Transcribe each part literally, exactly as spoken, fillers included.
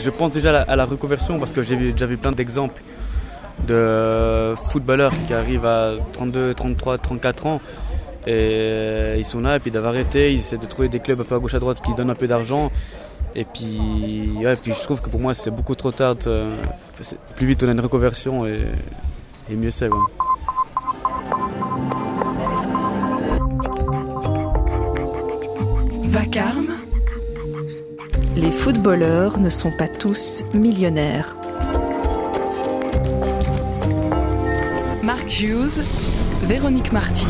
je pense déjà à la, à la reconversion parce que j'ai vu- déjà vu plein d'exemples de footballeurs qui arrivent à trente-deux, trente-trois, trente-quatre ans et ils sont là et puis ils doivent arrêter, ils essaient de trouver des clubs un peu à gauche à droite qui donnent un peu d'argent et puis, ouais, puis je trouve que pour moi c'est beaucoup trop tard, de, c'est- plus vite on a une reconversion et, et mieux c'est. Ouais. Vacarme. Les footballeurs ne sont pas tous millionnaires. Mark Hughes, Véronique Marty.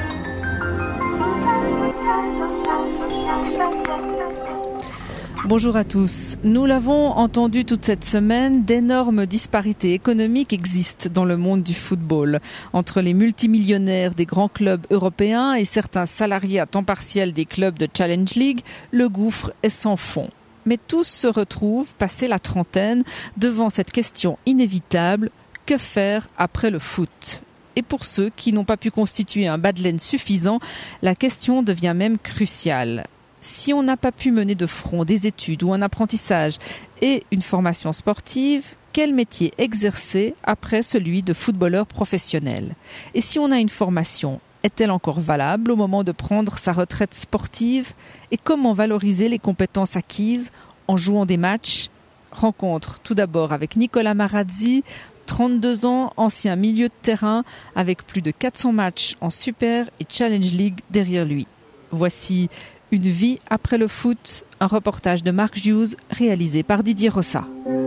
Bonjour à tous. Nous l'avons entendu toute cette semaine, d'énormes disparités économiques existent dans le monde du football. Entre les multimillionnaires des grands clubs européens et certains salariés à temps partiel des clubs de Challenge League, le gouffre est sans fond. Mais tous se retrouvent, passé la trentaine, devant cette question inévitable, que faire après le foot ? Et pour ceux qui n'ont pas pu constituer un bas de laine suffisant, la question devient même cruciale. Si on n'a pas pu mener de front des études ou un apprentissage et une formation sportive, quel métier exercer après celui de footballeur professionnel ? Et si on a une formation, est-elle encore valable au moment de prendre sa retraite sportive ? Et comment valoriser les compétences acquises en jouant des matchs ? Rencontre tout d'abord avec Nicolas Marazzi, trente-deux ans, ancien milieu de terrain, avec plus de quatre cents matchs en Super et Challenge League derrière lui. Voici Une vie après le foot, un reportage de Mark Hughes réalisé par Didier Rossa.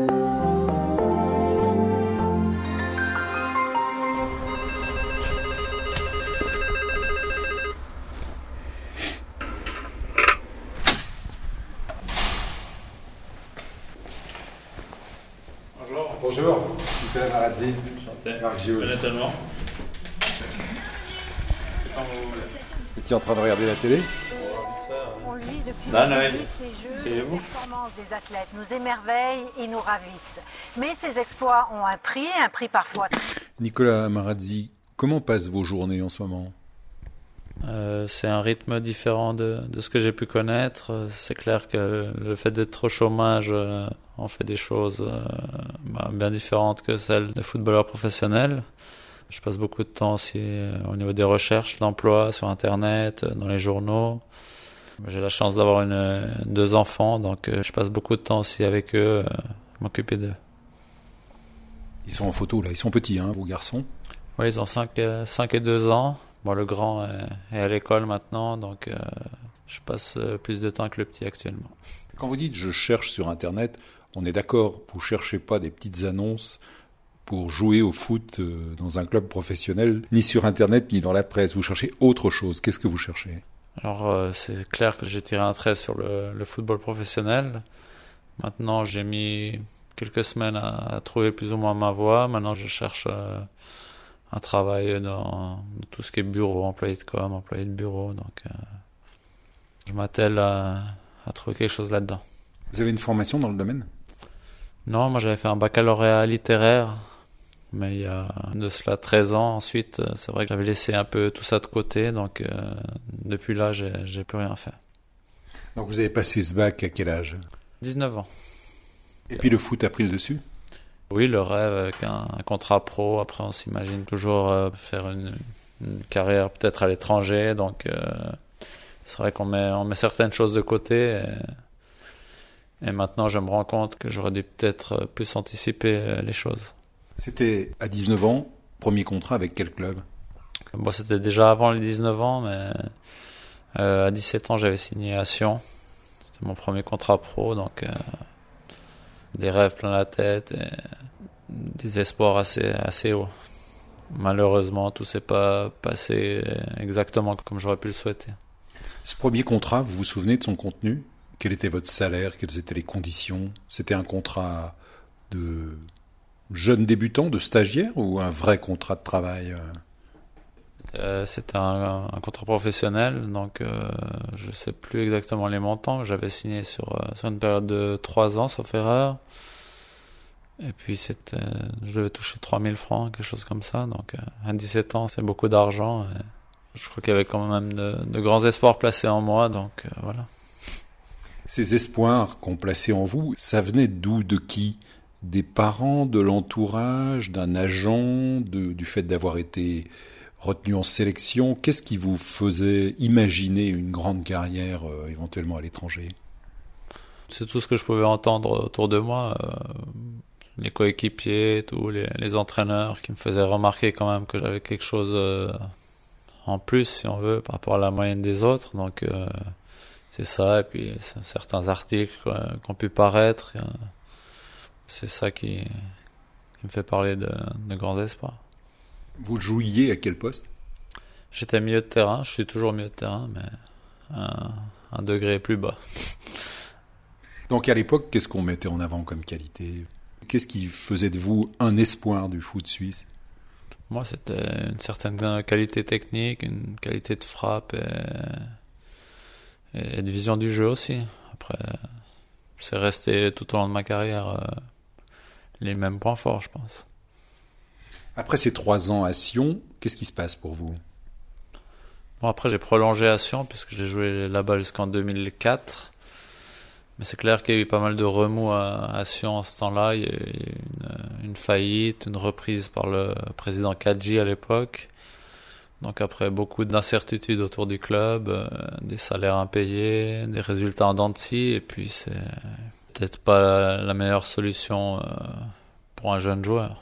Bonjour. Bonjour, Nicolas Marazzi. Enchanté. Mark Hughes. Venez seulement. Es-tu en train de regarder la télé ? On lit depuis Bah, le Noël. début ces jeux, C'est les vous. performances des athlètes nous émerveillent et nous ravissent. Mais ces exploits ont un prix, un prix parfois. Nicolas Marazzi, comment passent vos journées en ce moment ? Euh, c'est un rythme différent de, de ce que j'ai pu connaître. C'est clair que le fait d'être au chômage, euh, on fait des choses euh, bah, bien différentes que celles de footballeurs professionnels. Je passe beaucoup de temps aussi euh, au niveau des recherches d'emploi sur Internet, euh, dans les journaux. J'ai la chance d'avoir une, deux enfants, donc euh, je passe beaucoup de temps aussi avec eux, euh, m'occuper d'eux. Ils sont en photo là, ils sont petits, hein, vos garçons. Oui, ils ont cinq et deux ans. Bon, le grand est, est à l'école maintenant, donc euh, je passe euh, plus de temps que le petit actuellement. Quand vous dites je cherche sur Internet, on est d'accord, vous cherchez pas des petites annonces pour jouer au foot euh, dans un club professionnel, ni sur Internet, ni dans la presse. Vous cherchez autre chose. Qu'est-ce que vous cherchez ? Alors, euh, c'est clair que j'ai tiré un trait sur le, le football professionnel. Maintenant, j'ai mis quelques semaines à, à trouver plus ou moins ma voie. Maintenant, je cherche euh, un travail dans, dans tout ce qui est bureau, employé de com, employé de bureau. Donc, euh, je m'attelle à, à trouver quelque chose là-dedans. Vous avez une formation dans le domaine ? Non, moi, j'avais fait un baccalauréat littéraire. Mais il y a de cela treize ans, ensuite, c'est vrai que j'avais laissé un peu tout ça de côté, donc euh, depuis là, j'ai, j'ai plus rien fait. Donc vous avez passé ce bac à quel âge ? dix-neuf ans. Et puis le foot a pris le dessus ? Oui, le rêve avec un, un contrat pro, après on s'imagine toujours euh, faire une, une carrière peut-être à l'étranger, donc euh, c'est vrai qu'on met, on met certaines choses de côté, et, et maintenant je me rends compte que j'aurais dû peut-être plus anticiper les choses. C'était à dix-neuf ans, premier contrat avec quel club ? Bon, c'était déjà avant les dix-neuf ans, mais euh, à dix-sept ans, j'avais signé à Sion. C'était mon premier contrat pro, donc euh, des rêves plein la tête et des espoirs assez, assez hauts. Malheureusement, tout s'est pas passé exactement comme j'aurais pu le souhaiter. Ce premier contrat, vous vous souvenez de son contenu ? Quel était votre salaire ? Quelles étaient les conditions ? C'était un contrat de jeune débutant, de stagiaire, ou un vrai contrat de travail ? euh, C'était un, un contrat professionnel, donc euh, je ne sais plus exactement les montants que j'avais signé sur, euh, sur une période de trois ans, sauf erreur. Et puis c'était, je devais toucher trois mille francs, quelque chose comme ça. Donc euh, à dix-sept ans, c'est beaucoup d'argent. Et je crois qu'il y avait quand même de, de grands espoirs placés en moi, donc euh, voilà. Ces espoirs qu'on plaçait en vous, ça venait d'où, de qui ? Des parents, de l'entourage, d'un agent, de, du fait d'avoir été retenu en sélection? Qu'est-ce qui vous faisait imaginer une grande carrière euh, éventuellement à l'étranger? C'est tout ce que je pouvais entendre autour de moi, euh, les coéquipiers, tous les, les entraîneurs qui me faisaient remarquer quand même que j'avais quelque chose euh, en plus, si on veut, par rapport à la moyenne des autres. Donc euh, c'est ça, et puis certains articles euh, qui ont pu paraître, euh, c'est ça qui, qui me fait parler de, de grands espoirs. Vous jouiez à quel poste? J'étais milieu de terrain, je suis toujours milieu de terrain, mais un, un degré plus bas. Donc à l'époque, qu'est-ce qu'on mettait en avant comme qualité? Qu'est-ce qui faisait de vous un espoir du foot suisse? Moi, c'était une certaine qualité technique, une qualité de frappe et, et de vision du jeu aussi. Après, c'est resté tout au long de ma carrière euh, les mêmes points forts, je pense. Après ces trois ans à Sion, qu'est-ce qui se passe pour vous? Bon, après, j'ai prolongé à Sion puisque j'ai joué là-bas jusqu'en deux mille quatre. Mais c'est clair qu'il y a eu pas mal de remous à, à Sion en ce temps-là. Il y a eu une, une faillite, une reprise par le président Kadji à l'époque. Donc après, beaucoup d'incertitudes autour du club, euh, des salaires impayés, des résultats en dents de scie. Et puis, c'est peut-être pas la, la meilleure solution euh, pour un jeune joueur.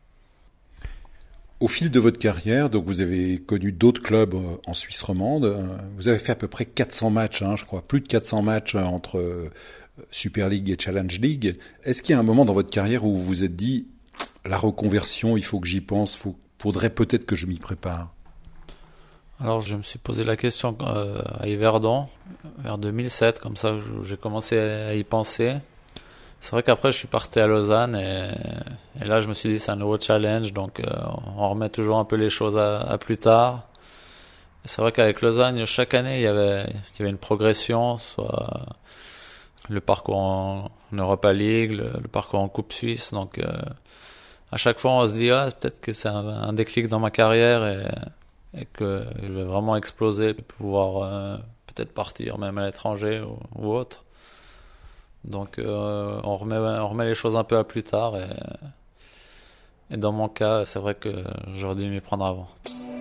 Au fil de votre carrière, donc vous avez connu d'autres clubs en Suisse romande. Vous avez fait à peu près quatre cents matchs, hein, je crois, plus de quatre cents matchs entre Super League et Challenge League. Est-ce qu'il y a un moment dans votre carrière où vous vous êtes dit, la reconversion, il faut que j'y pense, il faudrait peut-être que je m'y prépare? Alors je me suis posé la question euh, à Yverdon, vers deux mille sept, comme ça j'ai commencé à y penser. C'est vrai qu'après, je suis parti à Lausanne et, et là, je me suis dit, c'est un nouveau challenge, donc euh, on remet toujours un peu les choses à, à plus tard. Et c'est vrai qu'avec Lausanne, chaque année, il y avait, il y avait une progression, soit le parcours en, en Europa League, le, le parcours en Coupe Suisse. Donc, euh, à chaque fois, on se dit, ah, peut-être que c'est un, un déclic dans ma carrière et, et que je vais vraiment exploser, pouvoir euh, peut-être partir même à l'étranger ou, ou autre. Donc euh, on, remet, on remet les choses un peu à plus tard et, et dans mon cas, c'est vrai que j'aurais dû m'y prendre avant.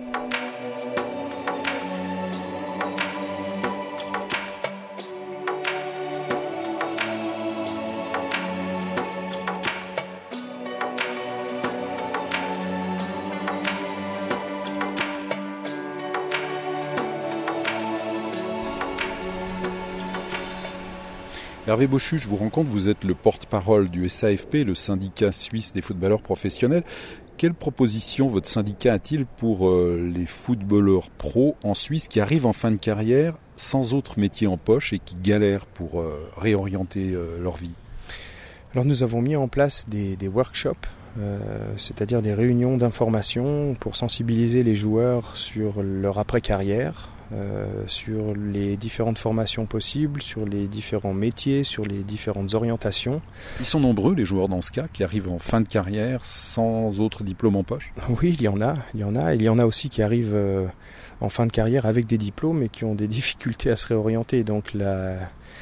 Hervé Bochu, je vous rencontre, vous êtes le porte-parole du S A F P, le syndicat suisse des footballeurs professionnels. Quelle proposition votre syndicat a-t-il pour euh, les footballeurs pros en Suisse qui arrivent en fin de carrière sans autre métier en poche et qui galèrent pour euh, réorienter euh, leur vie? Alors nous avons mis en place des, des workshops, euh, c'est-à-dire des réunions d'information pour sensibiliser les joueurs sur leur après-carrière, Euh, sur les différentes formations possibles, sur les différents métiers, sur les différentes orientations. Ils sont nombreux, les joueurs dans ce cas, qui arrivent en fin de carrière sans autre diplôme en poche? Oui, il y en a, il y en a. Il y en a aussi qui arrivent euh, en fin de carrière avec des diplômes et qui ont des difficultés à se réorienter. Donc la,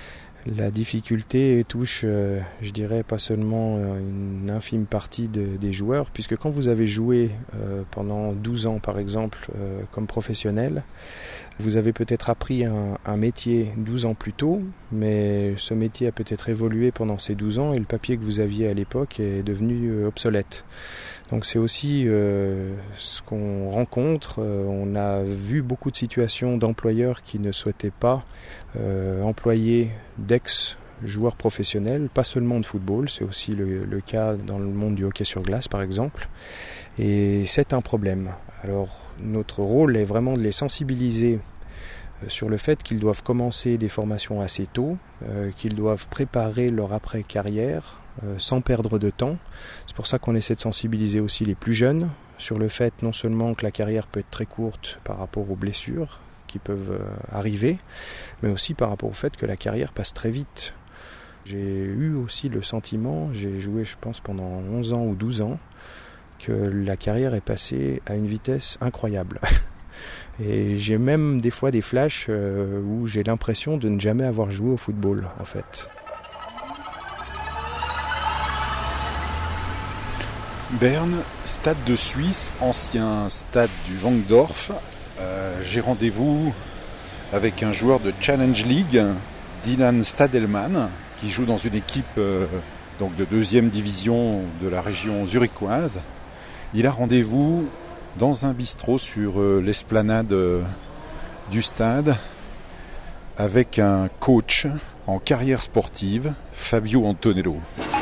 la difficulté touche, euh, je dirais, pas seulement une infime partie de, des joueurs, puisque quand vous avez joué euh, pendant douze ans, par exemple, euh, comme professionnel, vous avez peut-être appris un, un métier douze ans plus tôt, mais ce métier a peut-être évolué pendant ces douze ans et le papier que vous aviez à l'époque est devenu euh, obsolète. Donc c'est aussi euh, ce qu'on rencontre. Euh, on a vu beaucoup de situations d'employeurs qui ne souhaitaient pas euh, employer d'ex-joueurs professionnels, pas seulement de football, c'est aussi le, le cas dans le monde du hockey sur glace par exemple. Et c'est un problème. Alors notre rôle est vraiment de les sensibiliser sur le fait qu'ils doivent commencer des formations assez tôt, euh, qu'ils doivent préparer leur après-carrière euh, sans perdre de temps. C'est pour ça qu'on essaie de sensibiliser aussi les plus jeunes sur le fait non seulement que la carrière peut être très courte par rapport aux blessures qui peuvent euh, arriver, mais aussi par rapport au fait que la carrière passe très vite. J'ai eu aussi le sentiment, j'ai joué je pense pendant onze ans ou douze ans, que la carrière est passée à une vitesse incroyable. Et j'ai même des fois des flashs euh, où j'ai l'impression de ne jamais avoir joué au football, en fait. Berne, stade de Suisse, ancien stade du Wankdorf. Euh, j'ai rendez-vous avec un joueur de Challenge League, Dylan Stadelman, qui joue dans une équipe euh, donc de deuxième division de la région zurichoise. Il a rendez-vous dans un bistrot sur euh, l'esplanade euh, du stade avec un coach en carrière sportive, Fabio Antonello.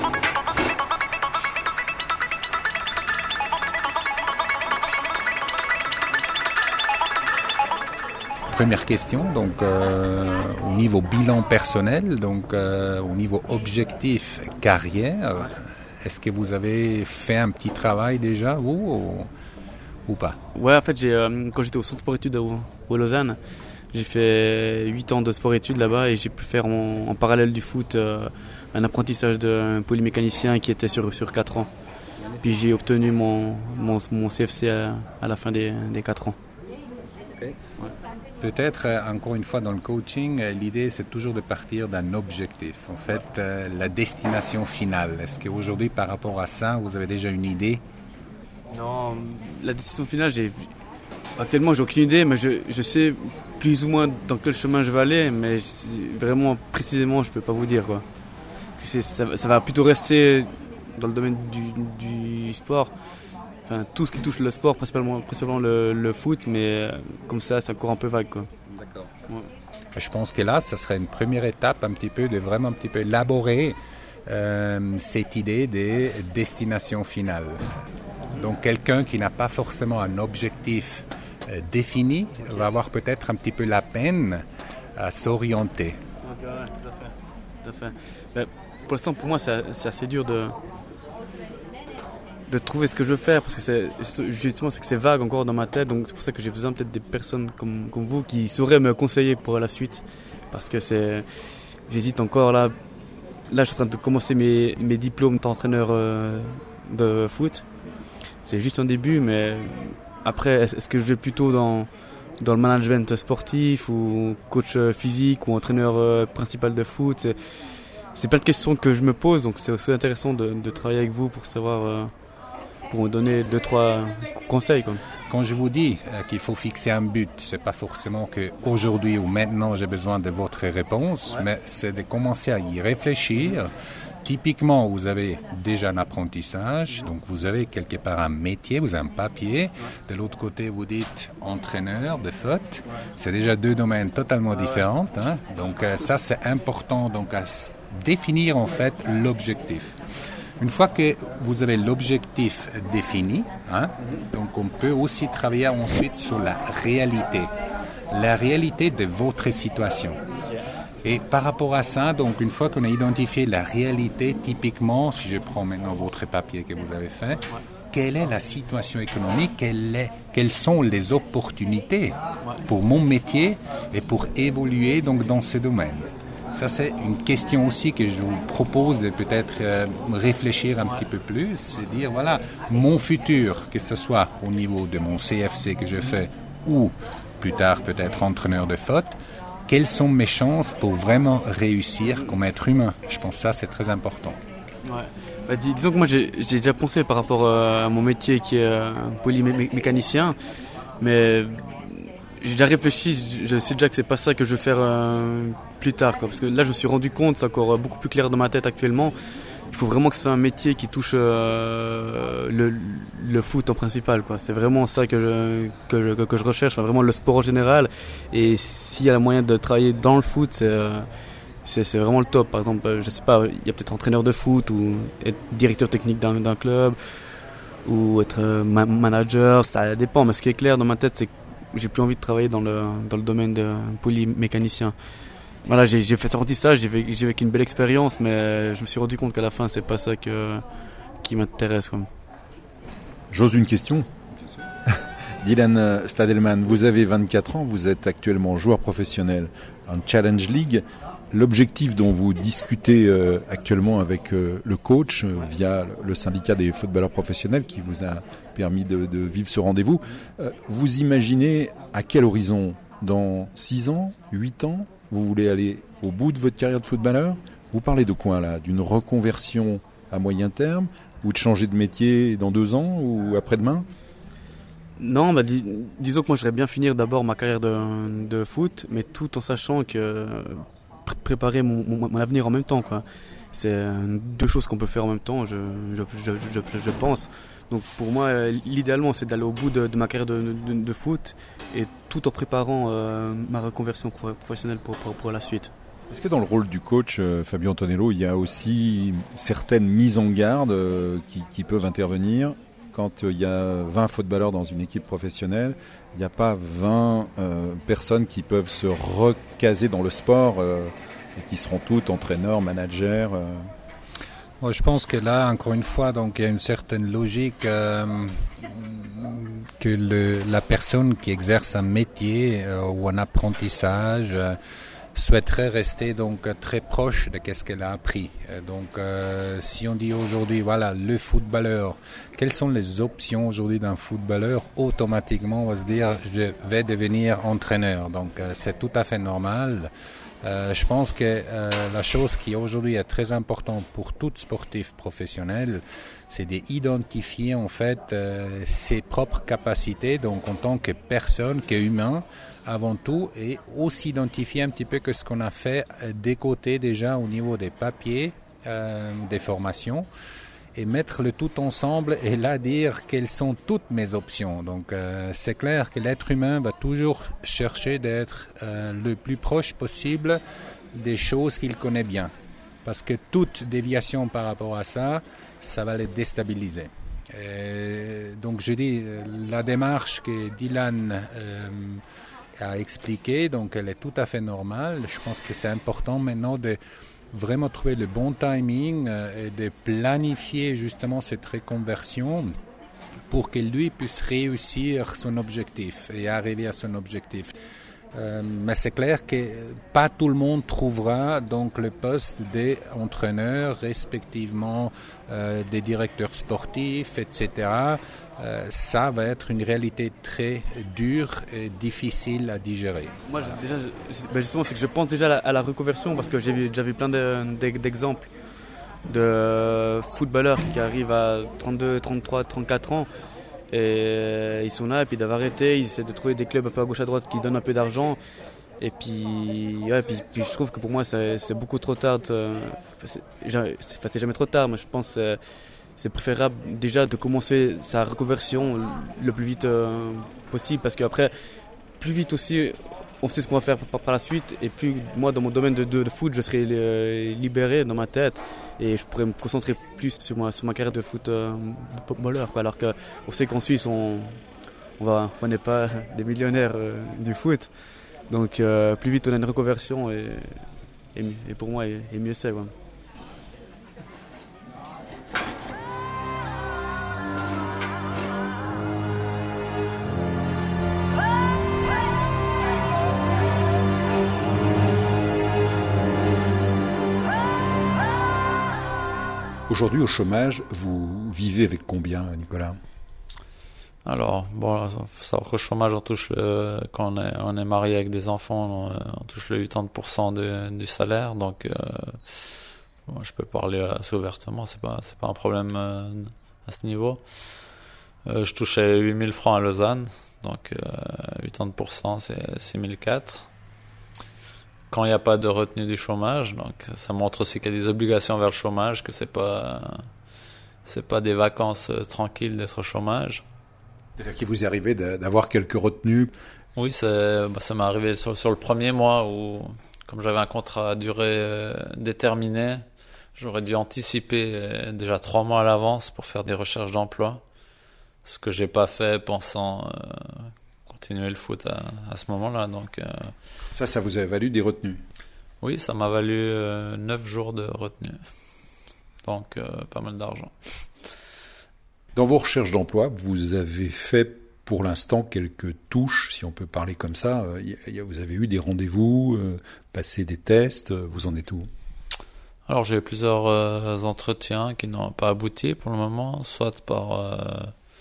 Première question, donc euh, au niveau bilan personnel, donc euh, au niveau objectif carrière, est-ce que vous avez fait un petit travail déjà, vous, ou, ou pas? Ouais, en fait, j'ai, euh, quand j'étais au centre sport-études à Lausanne, j'ai fait huit ans de sport-études là-bas et j'ai pu faire en, en parallèle du foot euh, un apprentissage d'un polymécanicien qui était sur, sur quatre ans. Puis j'ai obtenu mon, mon, mon C F C à, à la fin des, des quatre ans. Okay. Ouais. Peut-être, encore une fois, dans le coaching, l'idée, c'est toujours de partir d'un objectif. En fait, euh, la destination finale. Est-ce qu'aujourd'hui, par rapport à ça, vous avez déjà une idée? Non, la destination finale, j'ai... actuellement, j'ai aucune idée, mais je, je sais plus ou moins dans quel chemin je vais aller, mais vraiment, précisément, je ne peux pas vous dire, quoi. C'est, ça, ça va plutôt rester dans le domaine du, du sport. Enfin, tout ce qui touche le sport, principalement, principalement le, le foot, mais euh, comme ça, c'est encore un peu vague, quoi. D'accord. Ouais. Je pense que là, ça serait une première étape, un petit peu, de vraiment un petit peu élaborer euh, cette idée des destinations finales. Donc, quelqu'un qui n'a pas forcément un objectif euh, défini va avoir peut-être un petit peu la peine à s'orienter. Okay, ouais, tout à fait. Tout à fait. Mais pour l'instant, pour moi, c'est, c'est assez dur de... de trouver ce que je veux faire, parce que c'est, justement c'est que c'est vague encore dans ma tête, donc c'est pour ça que j'ai besoin peut-être des personnes comme, comme vous qui sauraient me conseiller pour la suite, parce que c'est, j'hésite encore là, là je suis en train de commencer mes, mes diplômes d'entraîneur euh, de foot, c'est juste un début, mais après est-ce que je vais plutôt dans, dans le management sportif ou coach physique ou entraîneur euh, principal de foot, c'est, c'est plein de questions que je me pose, donc c'est aussi intéressant de, de travailler avec vous pour savoir euh, pour me donner deux, trois conseils. Quoi. Quand je vous dis euh, qu'il faut fixer un but, ce n'est pas forcément qu'aujourd'hui ou maintenant j'ai besoin de votre réponse, ouais. Mais c'est de commencer à y réfléchir. Typiquement, vous avez déjà un apprentissage, donc vous avez quelque part un métier, vous avez un papier. De l'autre côté, vous dites entraîneur de foot. C'est déjà deux domaines totalement différents. Hein. Donc euh, ça, c'est important donc, à définir en fait l'objectif. Une fois que vous avez l'objectif défini, hein, donc on peut aussi travailler ensuite sur la réalité, la réalité de votre situation. Et par rapport à ça, donc une fois qu'on a identifié la réalité, typiquement, si je prends maintenant votre papier que vous avez fait, quelle est la situation économique, quelle est, quelles sont les opportunités pour mon métier et pour évoluer donc dans ce domaine. Ça, c'est une question aussi que je vous propose de peut-être euh, réfléchir un petit peu plus, c'est dire, voilà, mon futur, que ce soit au niveau de mon C F C que je fais ou plus tard peut-être entraîneur de foot, quelles sont mes chances pour vraiment réussir comme être humain? Je pense que ça, c'est très important. Ouais. Bah, dis, disons que moi, j'ai, j'ai déjà pensé par rapport à mon métier qui est euh, polymécanicien, mais... j'ai déjà réfléchi, je sais déjà que c'est pas ça que je vais faire euh, plus tard, quoi. Parce que là je me suis rendu compte, c'est encore beaucoup plus clair dans ma tête actuellement, il faut vraiment que ce soit un métier qui touche euh, le, le foot en principal, quoi. C'est vraiment ça que je, que je, que je recherche, enfin, vraiment le sport en général, et s'il y a le moyen de travailler dans le foot, c'est, c'est, c'est vraiment le top. Par exemple, je sais pas, il y a peut-être entraîneur de foot ou être directeur technique d'un, d'un club ou être ma- manager, ça dépend, mais ce qui est clair dans ma tête c'est que j'ai plus envie de travailler dans le, dans le domaine de polymécanicien. Voilà, j'ai, j'ai fait cet apprentissage, j'ai, vécu, j'ai vécu une belle expérience, mais je me suis rendu compte qu'à la fin, c'est pas ça que, qui m'intéresse. Quoi. J'ose une question. Dylan Stadelman, vous avez vingt-quatre ans, vous êtes actuellement joueur professionnel en Challenge League. L'objectif dont vous discutez euh, actuellement avec euh, le coach euh, via le syndicat des footballeurs professionnels qui vous a permis de, de vivre ce rendez-vous, euh, vous imaginez à quel horizon? Dans six ans, huit ans, vous voulez aller au bout de votre carrière de footballeur? Vous parlez de quoi là? D'une reconversion à moyen terme? Ou de changer de métier dans deux ans ou après-demain? Non, bah, dis, disons que moi j'aimerais bien finir d'abord ma carrière de, de foot, mais tout en sachant que pr- préparer mon, mon, mon avenir en même temps, quoi. C'est deux choses qu'on peut faire en même temps, je, je, je, je, je pense. Donc pour moi, l'idéalement, c'est d'aller au bout de, de ma carrière de, de, de foot et tout en préparant euh, ma reconversion professionnelle pour, pour, pour la suite. Est-ce que dans le rôle du coach, euh, Fabio Antonello, il y a aussi certaines mises en garde euh, qui, qui peuvent intervenir? Quand euh, il y a vingt footballeurs dans une équipe professionnelle, il n'y a pas vingt euh, personnes qui peuvent se recaser dans le sport euh, et qui seront toutes entraîneurs, managers euh. Moi, je pense que là, encore une fois, donc il y a une certaine logique euh, que le, la personne qui exerce un métier euh, ou un apprentissage euh, souhaiterait rester donc très proche de ce qu'elle a appris. Donc euh, si on dit aujourd'hui, voilà, le footballeur, quelles sont les options aujourd'hui d'un footballeur? Automatiquement, on va se dire, je vais devenir entraîneur. Donc euh, c'est tout à fait normal. Euh, je pense que euh, la chose qui aujourd'hui est très importante pour tout sportif professionnel, c'est d'identifier en fait euh, ses propres capacités, donc en tant que personne, qu'humain, avant tout, et aussi identifier un petit peu que ce qu'on a fait des côtés déjà au niveau des papiers, euh, des formations, et mettre le tout ensemble et là dire quelles sont toutes mes options. Donc euh, c'est clair que l'être humain va toujours chercher d'être euh, le plus proche possible des choses qu'il connaît bien. Parce que toute déviation par rapport à ça, ça va les déstabiliser. Et donc je dis, la démarche que Dylan euh, a expliqué, donc elle est tout à fait normale. Je pense que c'est important maintenant de vraiment trouver le bon timing euh, et de planifier justement cette reconversion pour que lui puisse réussir son objectif et arriver à son objectif. Euh, mais c'est clair que pas tout le monde trouvera donc le poste des entraîneurs, respectivement euh, des directeurs sportifs, et cetera. Euh, ça va être une réalité très dure et difficile à digérer. Moi, déjà, ben justement, c'est que je pense déjà à la, à la reconversion parce que j'ai vu, j'avais plein de, de, d'exemples de footballeurs qui arrivent à trente-deux, trente-trois, trente-quatre ans. Et ils sont là et puis ils doivent arrêter, ils essaient de trouver des clubs un peu à gauche à droite qui donnent un peu d'argent. Et puis, ouais, puis, puis je trouve que pour moi c'est, c'est beaucoup trop tard. De, enfin, c'est, enfin, c'est jamais trop tard, mais je pense que c'est, c'est préférable déjà de commencer sa reconversion le plus vite euh, possible. Parce qu'après, plus vite aussi, on sait ce qu'on va faire par, par la suite. Et plus moi, dans mon domaine de, de, de foot, je serai euh, libéré dans ma tête. Et je pourrais me concentrer plus sur ma, sur ma carrière de footballeur. Quoi. Alors qu'on sait qu'en Suisse, on on va, on n'est pas des millionnaires euh, du foot. Donc euh, plus vite on a une reconversion et, et, et pour moi, et, et mieux c'est. Ouais. Aujourd'hui, au chômage, vous vivez avec combien, Nicolas? Alors, bon, faut savoir qu'au chômage, on touche le, quand on est, on est marié avec des enfants, on, on touche le quatre-vingts pour cent de, du salaire. Donc, euh, bon, je peux parler assez ouvertement, c'est pas, c'est pas un problème euh, à ce niveau. Euh, je touchais huit mille francs à Lausanne, donc euh, quatre-vingts pour cent c'est six mille quatre. Quand il n'y a pas de retenue du chômage, donc ça montre aussi qu'il y a des obligations vers le chômage, que c'est pas c'est pas des vacances tranquilles d'être au chômage. C'est-à-dire qu'il vous est arrivé d'avoir quelques retenues? Oui, c'est, bah, ça m'est arrivé sur, sur le premier mois où, comme j'avais un contrat à durée euh, déterminée, j'aurais dû anticiper euh, déjà trois mois à l'avance pour faire des recherches d'emploi, ce que j'ai pas fait pensant euh, continuer le foot à, à ce moment-là. Donc, euh, ça, ça vous a valu des retenues? Oui, ça m'a valu euh, neuf jours de retenue. Donc, euh, pas mal d'argent. Dans vos recherches d'emploi, vous avez fait pour l'instant quelques touches, si on peut parler comme ça. Vous avez eu des rendez-vous, euh, passé des tests, vous en êtes où ? Alors j'ai eu plusieurs euh, entretiens qui n'ont pas abouti pour le moment, soit par euh,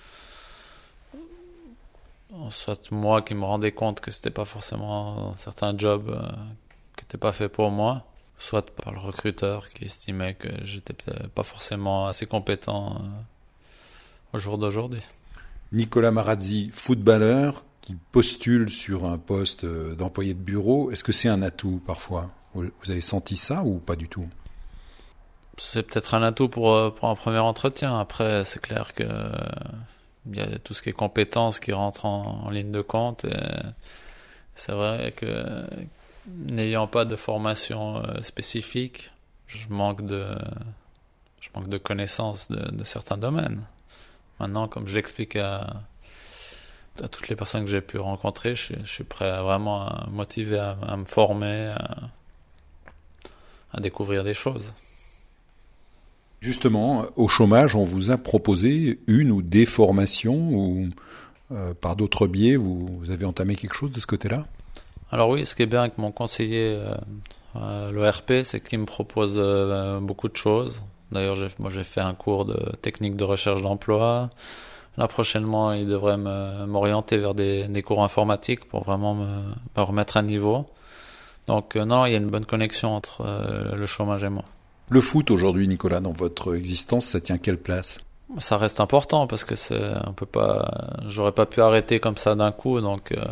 soit moi qui me rendais compte que c'était pas forcément certains jobs euh, qui n'étaient pas faits pour moi, soit par le recruteur qui estimait que j'étais pas forcément assez compétent euh, au jour d'aujourd'hui. Nicolas Marazzi, footballeur qui postule sur un poste d'employé de bureau, est-ce que c'est un atout parfois ? Vous avez senti ça ou pas du tout ? C'est peut-être un atout pour, pour un premier entretien. Après, c'est clair que il y a tout ce qui est compétences qui rentre en, en ligne de compte. Et c'est vrai que n'ayant pas de formation spécifique, je manque de, je manque de connaissances de, de certains domaines. Maintenant, comme je l'explique à, à toutes les personnes que j'ai pu rencontrer, je, je suis prêt à vraiment à motiver, à, à me former, à, à découvrir des choses. Justement, au chômage, on vous a proposé une ou des formations ou euh, par d'autres biais, vous, vous avez entamé quelque chose de ce côté-là ? Alors oui, ce qui est bien avec mon conseiller euh, à l'O R P, c'est qu'il me propose euh, beaucoup de choses. D'ailleurs, j'ai, moi j'ai fait un cours de technique de recherche d'emploi. Là, prochainement, il devrait me, m'orienter vers des, des cours informatiques pour vraiment me, me remettre à niveau. Donc euh, non, il y a une bonne connexion entre euh, le chômage et moi. Le foot aujourd'hui, Nicolas, dans votre existence, ça tient quelle place ? Ça reste important parce que c'est, on peut pas, j'aurais pas pu arrêter comme ça d'un coup. Donc euh,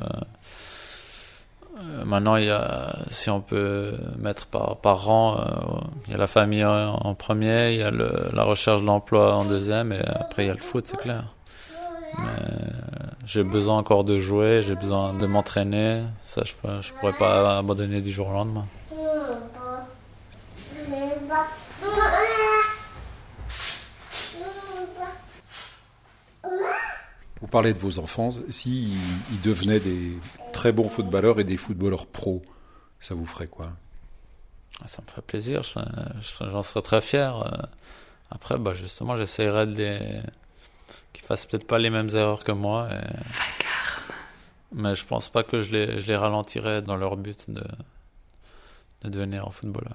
euh, maintenant, il y a, si on peut mettre par par rang, euh, il y a la famille en, en premier, il y a le, la recherche d'emploi en deuxième, et après il y a le foot, c'est clair. Mais j'ai besoin encore de jouer, j'ai besoin de m'entraîner. Ça, je je pourrais pas abandonner du jour au lendemain. Vous parlez de vos enfants, s'ils ils devenaient des très bons footballeurs et des footballeurs pros, ça vous ferait quoi ? Ça me ferait plaisir, je, je, j'en serais très fier. Après, bah justement, j'essaierais de les... qu'ils fassent peut-être pas les mêmes erreurs que moi. Et... Mais je pense pas que je les, je les ralentirais dans leur but de, de devenir un footballeur.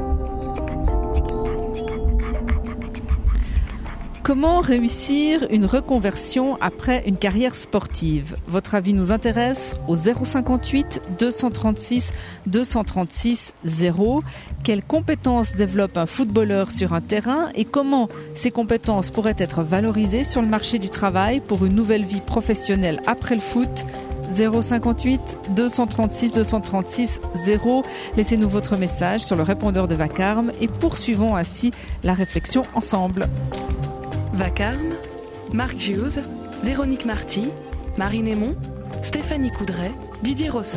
Comment réussir une reconversion après une carrière sportive ? Votre avis nous intéresse au zéro cinquante-huit deux cent trente-six deux cent trente-six zéro. Quelles compétences développe un footballeur sur un terrain et comment ces compétences pourraient être valorisées sur le marché du travail pour une nouvelle vie professionnelle après le foot ? zéro cinquante-huit deux cent trente-six deux cent trente-six zéro. Laissez-nous votre message sur le répondeur de Vacarme et poursuivons ainsi la réflexion ensemble. Vacarme, Marc Giuse, Véronique Marty, Marine Aymon, Stéphanie Coudray, Didier Rossa.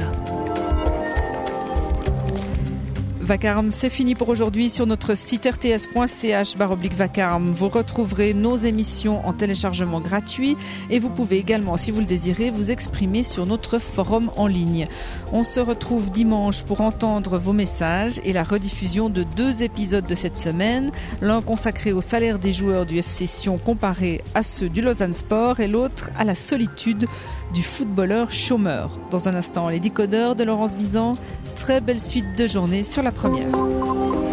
Vacarme, c'est fini pour aujourd'hui. Sur notre site r t s point c h barre oblique vacarme, vous retrouverez nos émissions en téléchargement gratuit et vous pouvez également, si vous le désirez, vous exprimer sur notre forum en ligne. On se retrouve dimanche pour entendre vos messages et la rediffusion de deux épisodes de cette semaine, l'un consacré au salaire des joueurs du F C Sion comparé à ceux du Lausanne Sport et l'autre à la solitude du footballeur chômeur. Dans un instant, les décodeurs de Laurence Bizan. Très belle suite de journée sur la première.